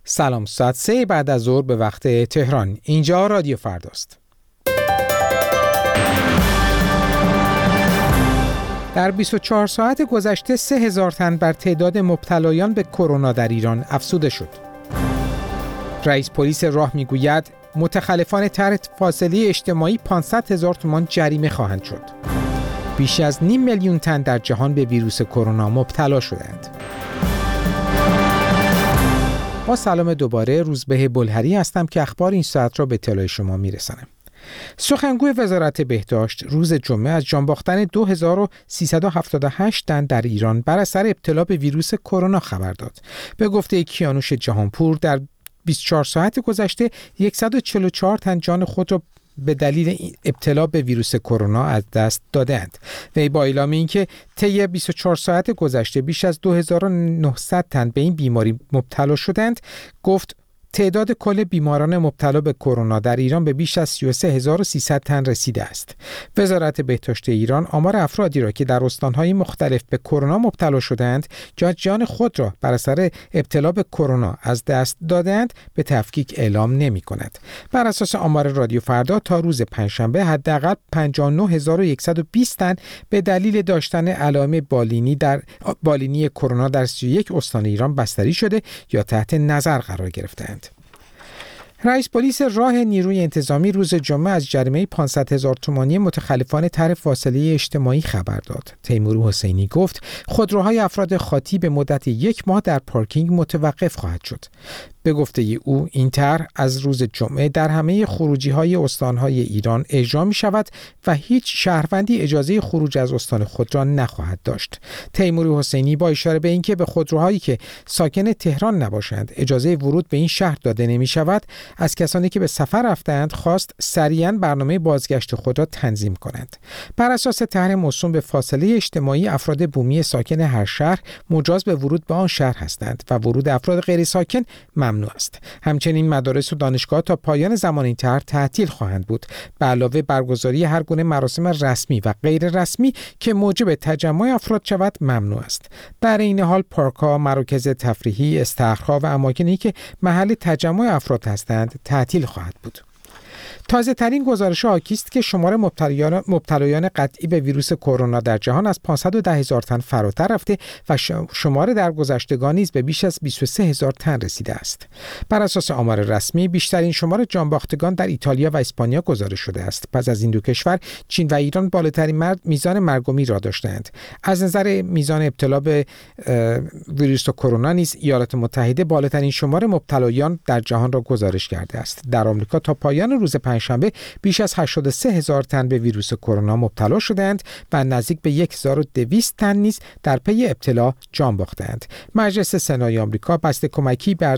سلام، ساعت 3 بعد از ظهر به وقت تهران. اینجا رادیو فرداست. در 24 ساعت گذشته 3000 تن بر تعداد مبتلایان به کرونا در ایران افزوده شد. رئیس پلیس راه میگوید متخلفان طرح فاصله اجتماعی 500,000 تومان جریمه خواهند شد. بیش از 500,000 میلیون تن در جهان به ویروس کرونا مبتلا شدند. با سلام دوباره، روزبه بلهری هستم که اخبار این ساعت را به اطلاع شما میرسانم. سخنگوی وزارت بهداشت روز جمعه از جان باختن 2378 تن در ایران بر اثر ابتلا به ویروس کرونا خبر داد. به گفته کیانوش جهانپور در 24 ساعت گذشته 144 تن جان خود را به دلیل ابتلا به ویروس کرونا از دست دادند. وی با اعلام اینکه طی 24 ساعت گذشته بیش از 2900 تن به این بیماری مبتلا شدند، گفت تعداد کل بیماران مبتلا به کرونا در ایران به بیش از 33300 تن رسیده است. وزارت بهداشت ایران آمار افرادی را که در استان‌های مختلف به کرونا مبتلا شدند یا جان خود را بر اثر ابتلا به کرونا از دست دادند به تفکیک اعلام نمی‌کند. بر اساس آمار رادیو فردا تا روز پنجشنبه حداقل 59120 تن به دلیل داشتن علائم بالینی کرونا در 31 استان ایران بستری شده یا تحت نظر قرار گرفتند. رئیس پلیس راه نیروی انتظامی روز جمعه از جریمه 500,000 تومانی متخلفان طرح فاصله اجتماعی خبر داد. تیمور حسینی گفت خودروهای افراد خاطی به مدت 1 ماه در پارکینگ متوقف خواهد شد. به گفته او این طرح از روز جمعه در همه خروجی‌های استان‌های ایران اجرا می‌شود و هیچ شهروندی اجازه خروج از استان خود را نخواهد داشت. تیمور حسینی با اشاره به اینکه به خودروهایی که ساکن تهران نباشند اجازه ورود به این شهر داده نمی‌شود، از کسانی که به سفر رفتند خواست سریعاً برنامه بازگشت خود را تنظیم کنند. بر اساس طرح موسوم به فاصله اجتماعی، افراد بومی ساکن هر شهر مجاز به ورود به آن شهر هستند و ورود افراد غیر ساکن ممنوع است. همچنین مدارس و دانشگاه تا پایان زمان این طرح تعطیل خواهند بود، به علاوه برگزاری هر گونه مراسم رسمی و غیر رسمی که موجب تجمع افراد شود ممنوع است. در این حال پارک‌ها، مراکز تفریحی، استخرها و اماکنی که محل تجمع افراد هستند تعطیل خواهد بود. تازه ترین گزارش حاکی است که شمار مبتلایان قطعی به ویروس کرونا در جهان از 510,000 تن فراتر رفته و شمار درگذشتگان نیز به بیش از 23,000 تن رسیده است. بر اساس آمار رسمی بیشترین شمار جانباختگان در ایتالیا و اسپانیا گزارش شده است. پس از این دو کشور، چین و ایران بالاترین میزان مرگ و میر را داشتند. از نظر میزان ابتلا به ویروس کرونا نیز ایالات متحده بالاترین شمار مبتلایان در جهان را گزارش کرده است. در آمریکا تا پایان روز پنجشنبه بیش از 83,000 تن به ویروس کرونا مبتلا شدند و نزدیک به 1200 تن نیز در پی ابتلا جان باختند. مجلس سنای آمریکا بسته کمکی به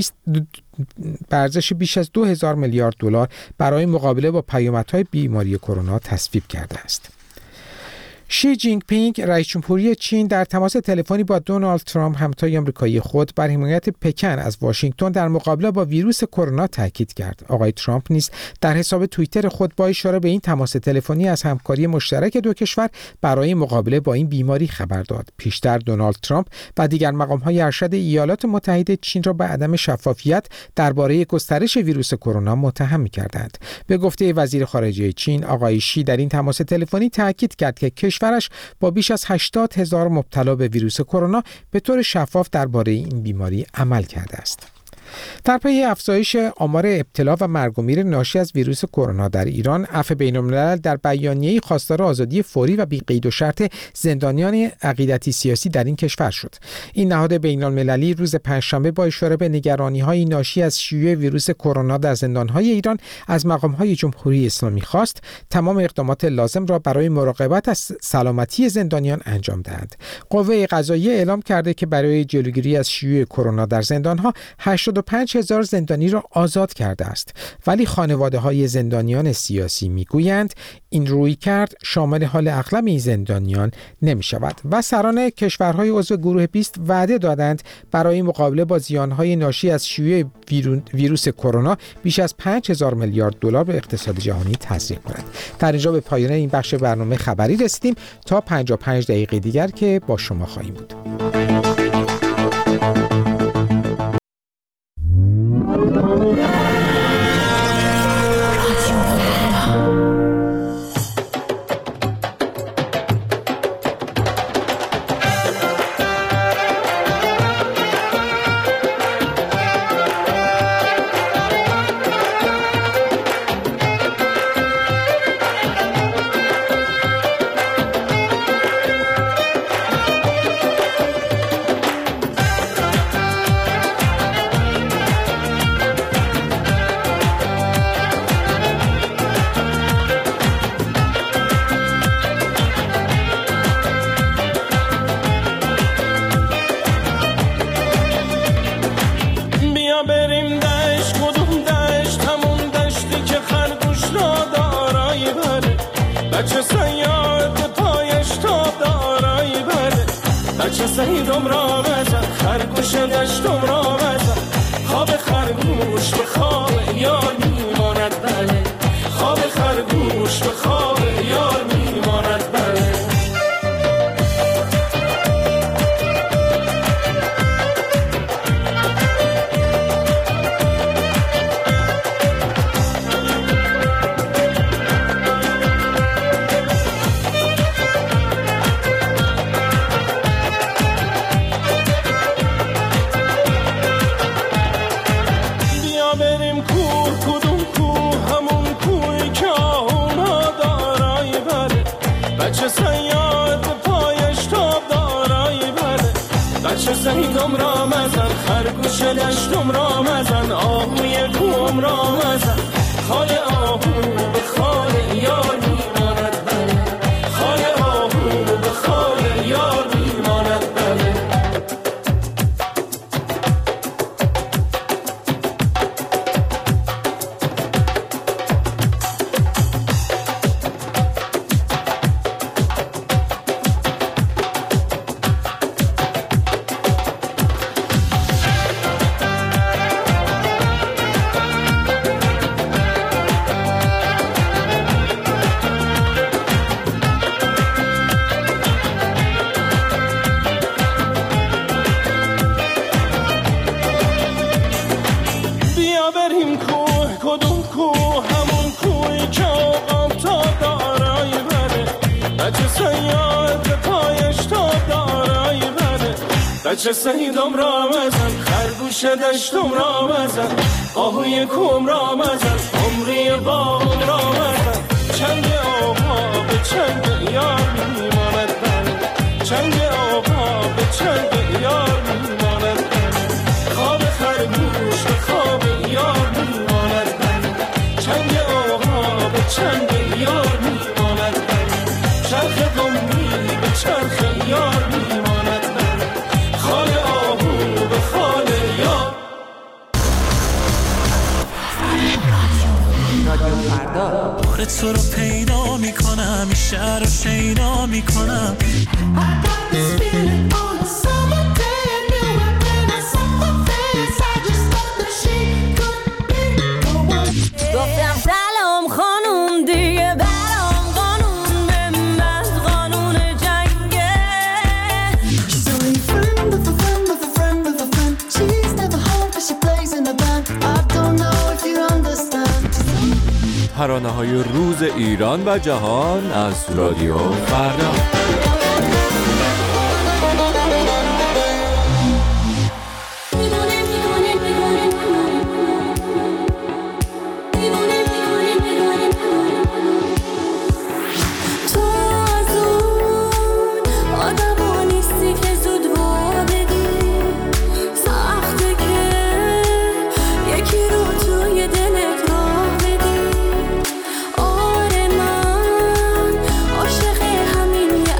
ارزش بیش از 2000 میلیارد دلار برای مقابله با پیامدهای بیماری کرونا تصویب کرده است. شی جینگ پینگ رئیس جمهوری چین در تماس تلفنی با دونالد ترامپ همتای آمریکایی خود بر حمایت پکن از واشنگتن در مقابله با ویروس کرونا تاکید کرد. آقای ترامپ نیز در حساب توییتر خود با اشاره به این تماس تلفنی از همکاری مشترک دو کشور برای مقابله با این بیماری خبر داد. پیشتر دونالد ترامپ و دیگر مقام‌های ارشد ایالات متحده چین را به عدم شفافیت درباره گسترش ویروس کرونا متهم می‌کردند. به گفته وزیر خارجه چین، آقای شی در این تماس تلفنی تاکید کرد که کشورش با بیش از 80,000 مبتلا به ویروس کرونا به طور شفاف درباره این بیماری عمل کرده است. در پی افزایش آمار ابتلا و مرگ و میر ناشی از ویروس کرونا در ایران، عفو بین‌الملل در بیانیه‌ای خواستار آزادی فوری و بی قید و شرط زندانیان عقیدتی سیاسی در این کشور شد. این نهاد بین‌المللی روز پنجشنبه با اشاره به نگرانی‌های ناشی از شیوع ویروس کرونا در زندان‌های ایران از مقام‌های جمهوری اسلامی خواست تمام اقدامات لازم را برای مراقبت از سلامتی زندانیان انجام دهند. قوه قضاییه اعلام کرده که برای جلوگیری از شیوع کرونا در زندان‌ها 85,000 زندانی را آزاد کرده است، ولی خانواده‌های زندانیان سیاسی میگویند این رویکرد شامل حال اغلب این زندانیان نمی‌شود و سران کشورهای عضو گروه 20 وعده دادند برای مقابله با زیان‌های ناشی از شیوع ویروس کرونا بیش از 5,000 میلیارد دلار به اقتصاد جهانی تزریق کنند. در اینجا به پایان این بخش برنامه خبری رسیدیم. تا 55 دقیقه دیگر که با شما خواهیم بود. دشتم را مزن، آهوی کوم را مزن، خال آهو به خال یار میماند بله، خال آهو به خال یار میماند بله. بچه سیدم را مزن، خرگوش دشتم را مزن، آهوی کوم را مزن، عمری باغم را مزن، چنگ آقا به چنگ یار میماند بله، چنگ آقا به چنگ یار میماند بله، خواب خرگوش به خواب یار میماند بله، چنگ آقا به چنگ یار میماند بله، چرخ قمی به چرخ یار میماند بله، خال آهو به خال یار. بار تو رو پیدا میکنم، این شهر رو شیدا میکنم. گفتم سلام خانوم دیگه برام قانون بمند، قانون جنگه. She's only a friend of a friend of a friend of a friend. She's never home but she plays in a band. I don't know if you understand. ترانه‌های روز ایران و جهان از رادیو فردا. همین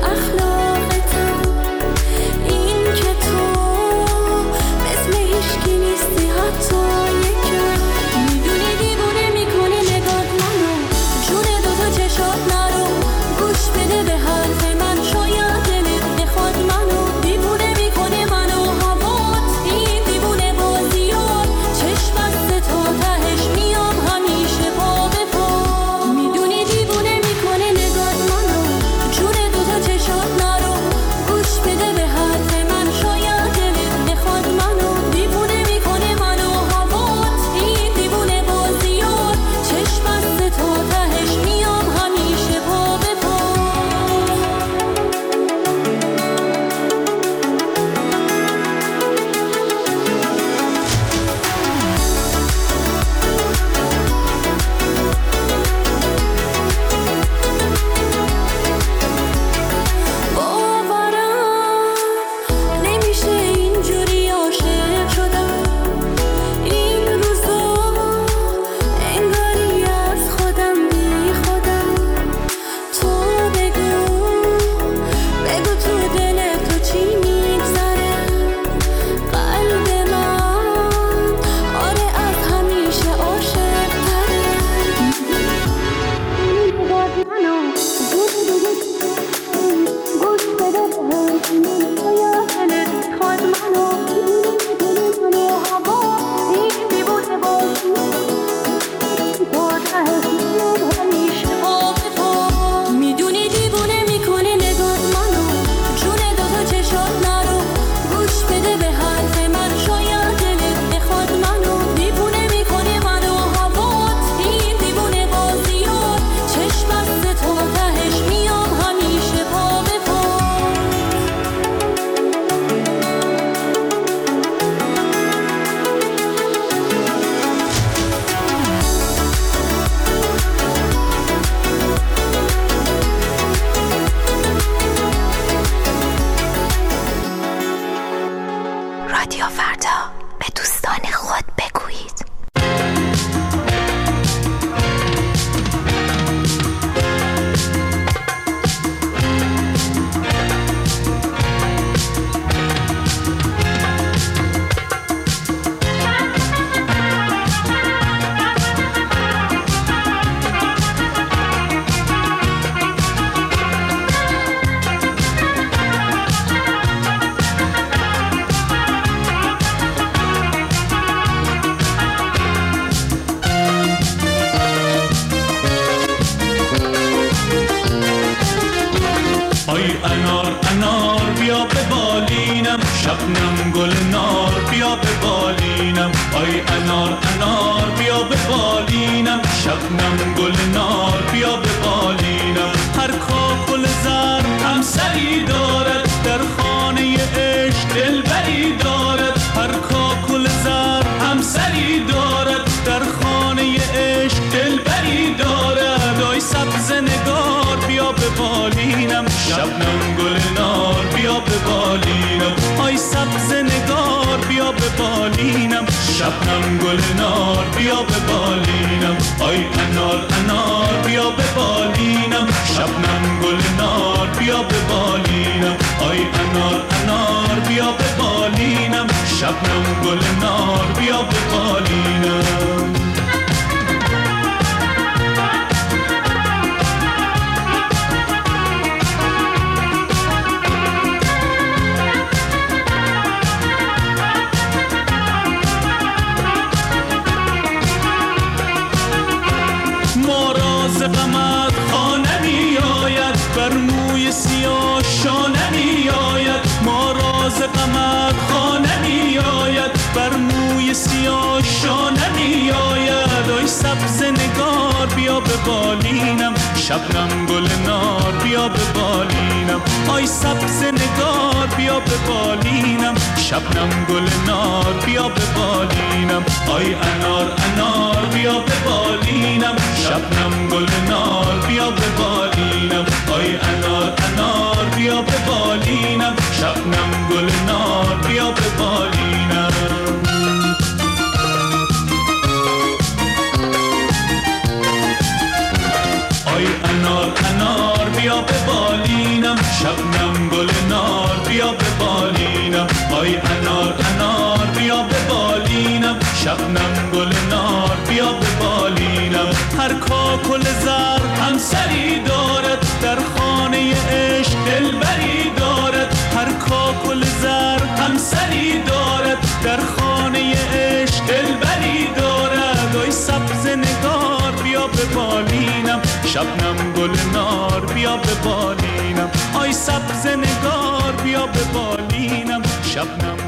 شبنم گل نار بیا به بالینم، آی انار انار بیا به بالینم، شبنم گل نار بیا به بالینم. هر کاکل زر همسری دارد، در خانه عشق دلبری دارد. هر کاکل زر همسری دارد، در خانه عشق دلبری دارد. آی سبز نگار بیا به بالینم، شبنم گل نار بیا به بالینم. آی سبز نگار بیا به بالینم، شبنم گل نار بیا به بالینم. آی انار انار بیا به بالینم، شبنم گل نار بیا به بالینم. آی انار انار بیا به بالینم، شبنم گل نار بیا به بالینم. غمت خانه می آید، بر موی سیاه شانه می آید. ما راز غمت خانه می آید، بر موی سیاه شانه می آید. آی سبز نگار بیا به بالینم، شبنم گل نار بیا به بالینم. آی سبز نگار بیا به بالینم، شبنم گل نار بیا به بالینم. آی انار انار بیا به بالینم، شبنم گل نار بیا به بالینم. آی انار انار بیا به بالینم، شبنم گل نار بیا به بالینم. آی انار انار بیا به بالینم، شبنم گل نار بیا به بالینم. آی انار انار بیا به بالینم، شبنم گل نار بیا به بالینم. هر کاکل زر همسری دارد، در خانه عشق دلبری دارد. هر کاکل زر همسری دارد، در خانه عشق دلبری دارد. آی سبز نگار بیا به بالینم، شبنم گل نار بیا به بالینم. آی سبز نگار بیا به بالینم، شبنم